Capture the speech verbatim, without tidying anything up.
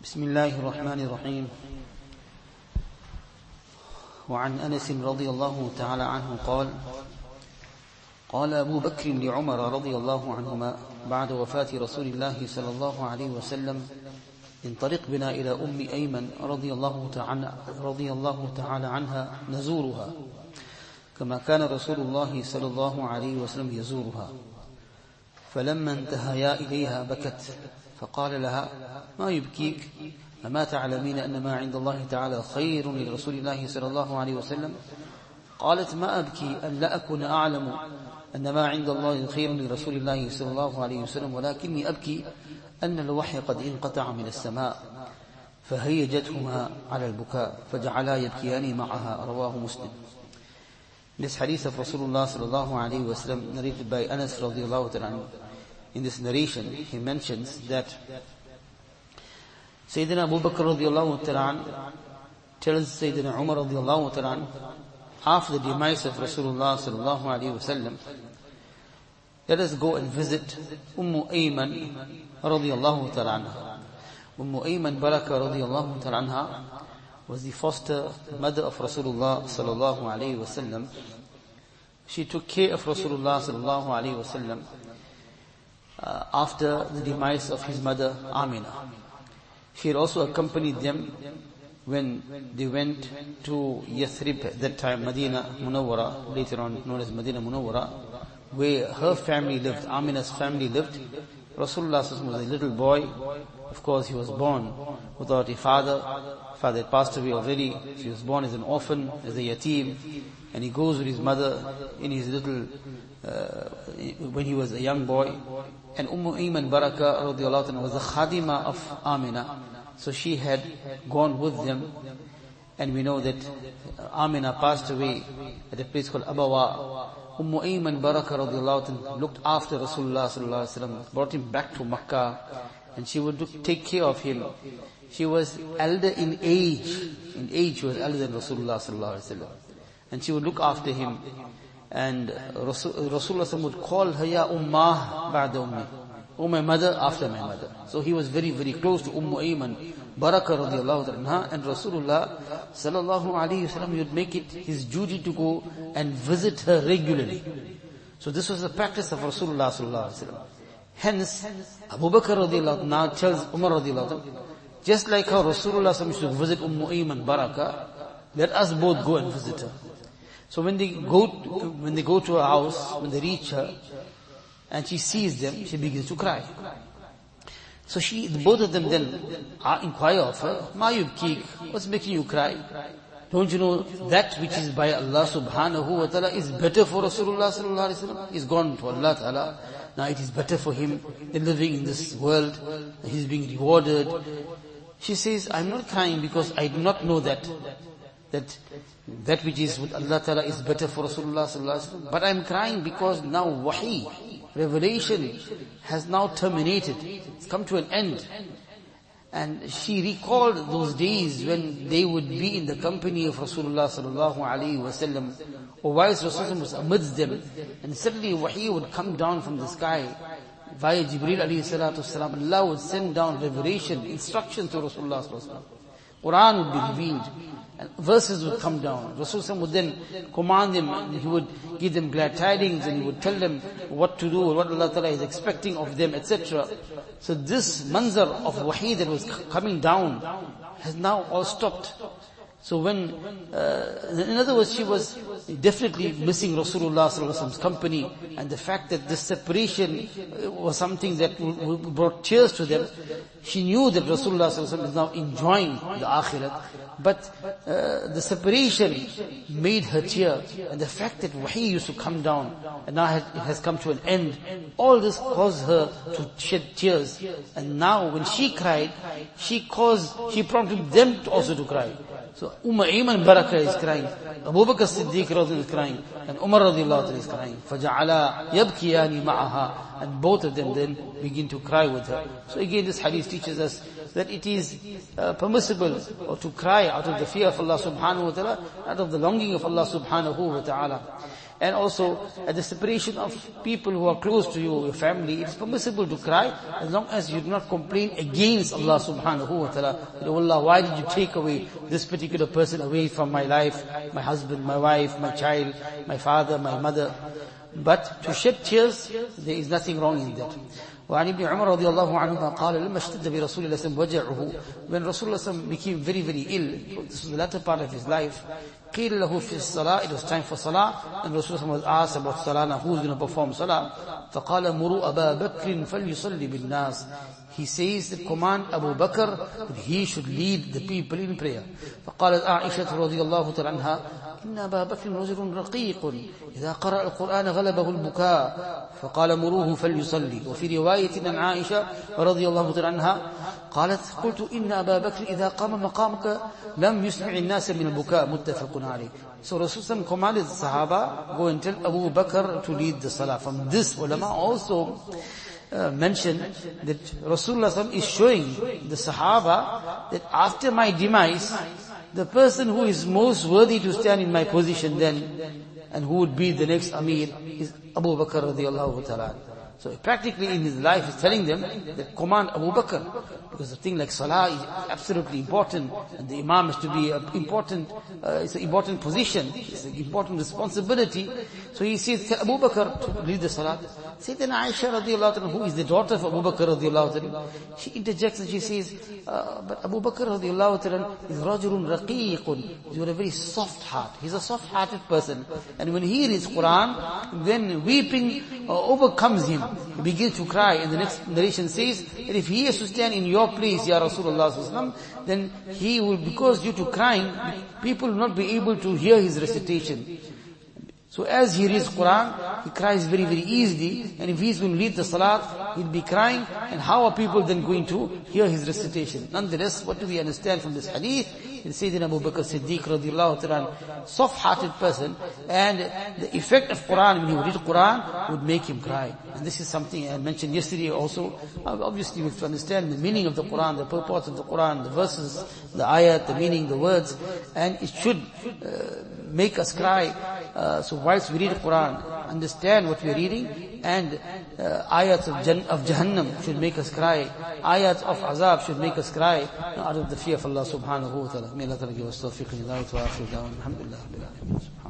بسم الله الرحمن الرحيم. وعن أنس رضي الله تعالى عنه قال قال أبو بكر لعمر رضي الله عنهما بعد وفاة رسول الله صلى الله عليه وسلم: انطلق بنا إلى أم أيمن رضي الله تعالى, رضي الله تعالى عنها نزورها كما كان رسول الله صلى الله عليه وسلم يزورها. فلما انتهيا إليها بكت فقال لها: ما يبكيك؟ أما تعلمين أن ما عند الله تعالى خير لرسول الله صلى الله عليه وسلم؟ قالت: ما أبكي أن لا أكون أعلم أن ما عند الله خير لرسول الله صلى الله عليه وسلم، ولكني أبكي أن الوحي قد انقطع من السماء. فهيجتهما على البكاء فجعلا يبكيان معها. رواه مسلم. This hadith of Rasulullah sallallahu alayhi wa sallam, narrated by Anas radiallahu ta'ala. In this narration, he mentions that Sayyidina Abu Bakr radiallahu ta'ala tells Sayyidina Umar radiallahu ta'ala, after the demise of Rasulullah sallallahu alayhi wa sallam, let us go and visit Ummu Ayman radiallahu ta'ala. Ummu Ayman Baraka radiallahu ta'ala was the foster mother of Rasulullah sallallahu alayhi wa sallam. She took care of Rasulullah sallallahu alayhi wa sallam uh, after the demise of his mother Amina. She had also accompanied them when they went to Yathrib, at that time Medina Munawwara, later on known as Medina Munawwara, where her family lived, Amina's family lived. Rasulullah was a little boy. Of course, he was born without a father. Father had passed away already. He was born as an orphan, as a yatim, and he goes with his mother in his little, uh, when he was a young boy. And Ummu Ayman Baraka radiallahu anha was a khadima of Amina, so she had gone with them. And we know that Amina passed away at a place called Abawa. Ummu Ayman Baraka radiallahu anha looked after Rasulullah sallallahu alaihi wasallam, brought him back to Makkah, and she would look, take care of him. She was elder in age. In age she was elder than Rasulullah sallallahu alaihi wasallam. And she would look after him. And Rasul, Rasulullah would call her Ya Ummah ba'da ummi. Oh, my mother after my mother. So he was very, very close to Ummu Ayman Baraka radiallahu anha, and Rasulullah sallallahu alayhi wasallam, he would make it his duty to go and visit her regularly. So this was the practice of Rasulullah sallallahu alayhi wasallam. Hence, Abu Bakr radiallahu anhu now tells Umar radiallahu anhu, just like how Rasulullah sallallahu alayhi wasallam used to visit Ummu Ayman Baraka, let us both go and visit her. So when they go, to, when they go to her house, when they reach her, and she sees them, she begins to cry. So she, both of them then inquire of her, Ma yubkik, what's making you cry? Don't you know that which is by Allah subhanahu wa ta'ala is better for Rasulullah sallallahu alaihi wasallam? He's gone to Allah ta'ala. Now it is better for him than living in this world. He's being rewarded. She says, I'm not crying because I do not know that, that that which is with Allah ta'ala is better for Rasulullah sallallahu alaihi wasallam. But I'm crying because now wahi, revelation, has now terminated. It's come to an end. And she recalled those days when they would be in the company of Rasulullah sallallahu alaihi wasallam, or whilst Rasulullah was amidst them, and suddenly wahi would come down from the sky via Jibreel alayhi salatu wasalam. Allah would send down revelation, instruction to Rasulullah sallallahu alaihi wasallam. Quran would be revealed, and verses would come down. Rasulullah would then command them, and he would give them glad tidings, and he would tell them what to do, what Allah Ta'ala is expecting of them, et cetera. So this manzar of wahi that was coming down has now all stopped. So when, uh, in other words, she was definitely missing Rasulullah sallallahu alaihi wasallam's company, and the fact that this separation was something that brought tears to them. She knew that Rasulullah sallallahu alaihi wasallam is now enjoying the akhirat, but uh, the separation made her tear, and the fact that wahi used to come down and now has, it has come to an end, all this caused her to shed tears. And now when she cried, she caused, she prompted them to also to cry. So Umm Ayman Baraka is crying, Abu Bakr Siddiq radhiyallahu is crying, and Umar radhiyallahu is crying. فَجَعَلَا يَبْكِيَانِ مَعَهَا, and both of them then begin to cry with her. So again, this hadith teaches us that it is uh, permissible or to cry out of the fear of Allah subhanahu wa ta'ala, out of the longing of Allah subhanahu wa ta'ala. And also, at the separation of people who are close to you, your family, it's permissible to cry as long as you do not complain against Allah subhanahu wa ta'ala. Oh Allah, why did you take away this particular person away from my life, my husband, my wife, my child, my father, my mother? But to shed tears, there is nothing wrong in that. وعن ابن عمر رضي الله عنهما قال لما اشتد برسول الله صلى الله عليه وسلم وجعه, when Rasulullah became very very ill, this was the latter part of his life, قيل له في الصلاة, it was time for salah, and Rasulullah was asked about salah, now who's going to perform salah? فقال مروا أبا بكر فليصلي بالناس. He says that command Abu Bakr that he should lead the people in prayer. فقالت عائشة رضي الله تعالى عنها إن أبا بكر رجل رقيق إذا قرأ القرآن غلبه البكاء فقال مروه فليصلي. وفي رواية عن عائشة رضي الله تعالى عنها قالت قلت إن أبا بكر إذا قام مقامك لم يسمع الناس من البكاء متفق عليه. So Rasulullah commanded the Sahaba, go and tell Abu Bakr to lead the salah. From this, ulama also Uh, mentioned that Rasulullah is showing the Sahaba that after my demise, the person who is most worthy to stand in my position then, and who would be the next Amir, is Abu Bakr radiallahu ta'ala. So practically in his life he's telling them that command Abu Bakr, because the thing like salah is absolutely important, and the imam is to be an important, uh, it's an important position, it's an important responsibility. So he says, tell Abu Bakr to lead the salah. Sayyidina Aisha radiallahu ta'ala, who is the daughter of Abu Bakr radiallahu ta'ala, she interjects and she says, uh, but Abu Bakr radiallahu ta'ala is rajulun raqiqun, he's got a very soft heart, he's a soft-hearted person. And when he reads Quran, then weeping uh, overcomes him. He begins to cry, and the next narration says that if he has to stand in your place, Ya Rasulullah sallallahu alaihi wasallam, then he will, because due to crying, people will not be able to hear his recitation. So as he reads Quran, he cries very, very easily, and if he's going to lead the salat, he'll be crying, and how are people then going to hear his recitation? Nonetheless, what do we understand from this hadith? It says in Abu Bakr Siddiq radiallahu ta'ala, soft-hearted person, and the effect of Quran, when he would read Quran, would make him cry. And this is something I mentioned yesterday also. Obviously we have to understand the meaning of the Quran, the purport of the Quran, the verses, the ayat, the meaning, the words, and it should uh, make us cry. Uh, so whilst we read the Quran, understand what we are reading, and uh, ayats of, Jan- of Jahannam should make us cry. Ayats of Azab should make us cry out of the fear of Allah subhanahu wa ta'ala. May Allah ta'ala give us tawfiq and hidayah to our Alhamdulillah.